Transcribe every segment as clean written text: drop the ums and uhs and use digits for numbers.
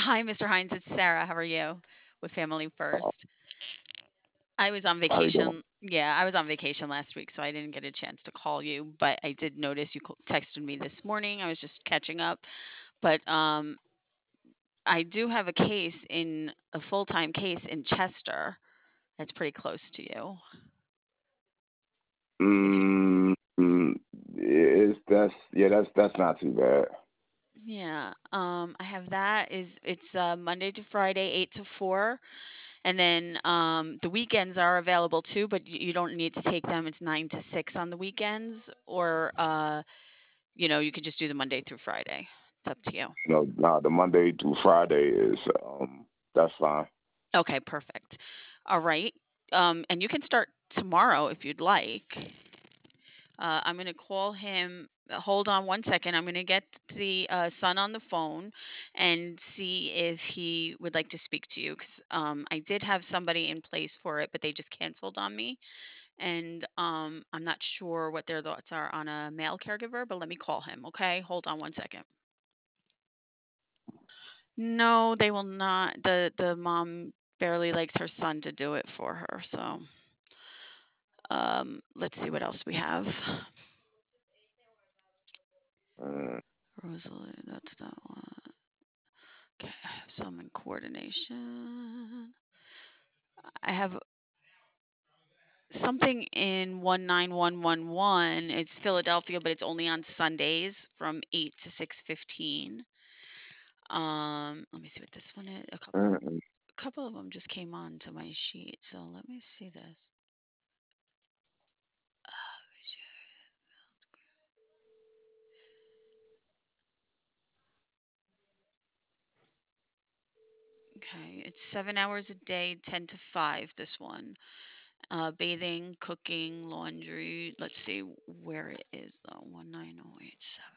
Hi, Mr. Hines. It's Sarah. How are you? With Family First. I was on How you doing? vacation. Yeah, I was on vacation last week, so I didn't get a chance to call you. But I did notice you texted me this morning. I was just catching up. But I do have a full-time case in Chester. That's pretty close to you. If Mm, mm, it's that's not too bad. Yeah, I have that. It's Monday to Friday, 8 to 4. And then the weekends are available too, but you don't need to take them. It's 9 to 6 on the weekends, or you could just do the Monday through Friday. It's up to you. No, nah, the Monday through Friday is that's fine. Okay, perfect. All right. And you can start tomorrow if you'd like. I'm going to call him. Hold on one second. I'm going to get the son on the phone and see if he would like to speak to you, because I did have somebody in place for it, but they just canceled on me. And I'm not sure what their thoughts are on a male caregiver, but let me call him. Okay, hold on one second. No, they will not. The mom barely likes her son to do it for her. So let's see what else we have. Mm, Rosalie, that's that one. Okay, I have some in coordination. I have something in 19111. It's Philadelphia, but it's only on Sundays from 8 to 6:15. Let me see what this one is. mm, A couple of them just came on to my sheet, so let me see this. Okay, it's 7 hours a day, 10 to 5, this one. Bathing, cooking, laundry. Let's see where it is though. 19087.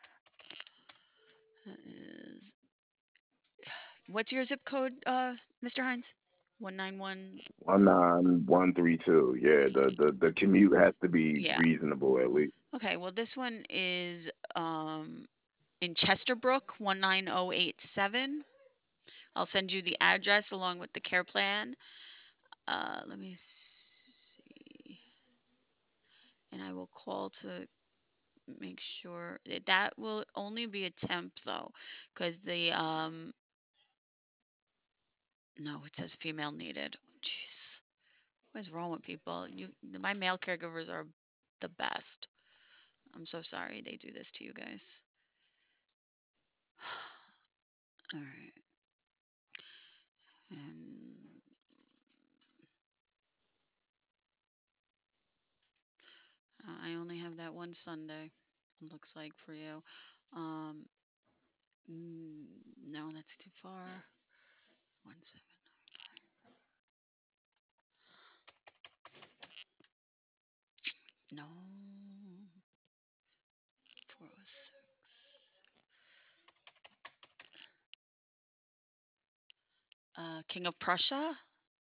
That is. What's your zip code, Mr. Hines? 191. 19132. Yeah, the commute has to be Yeah. reasonable at least. Okay, well, this one is in Chesterbrook, 19087. I'll send you the address along with the care plan. Let me see. And I will call to make sure that will only be a temp though, because the no, it says female needed. Jeez, what is wrong with people? My male caregivers are the best. I'm so sorry they do this to you guys. All right, and I only have that one Sunday. It looks like for you. Um, no, that's too far. 17. No. 406. King of Prussia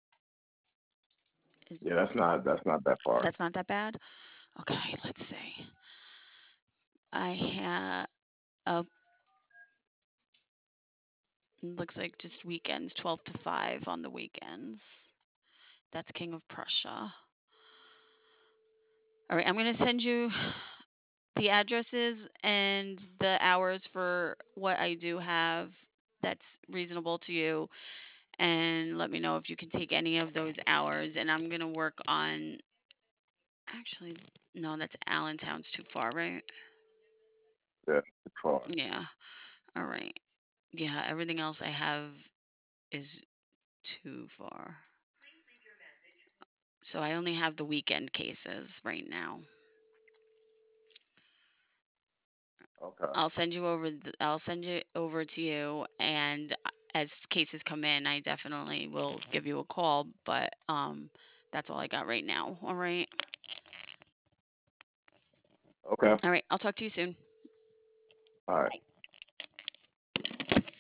is Yeah, that's not that far. that's not that bad. Okay, let's see. I have looks like just weekends, 12 to 5 on the weekends. That's King of Prussia. All right, I'm going to send you the addresses and the hours for what I do have that's reasonable to you, and let me know if you can take any of those hours. And I'm going to work on, actually, no, that's Allentown's too far, right? Yeah, it's far. Yeah. All right. Yeah, everything else I have is too far. So I only have the weekend cases right now. Okay. I'll send it over to you, and as cases come in, I definitely will give you a call, but that's all I got right now. All right. Okay. All right. I'll talk to you soon. All right.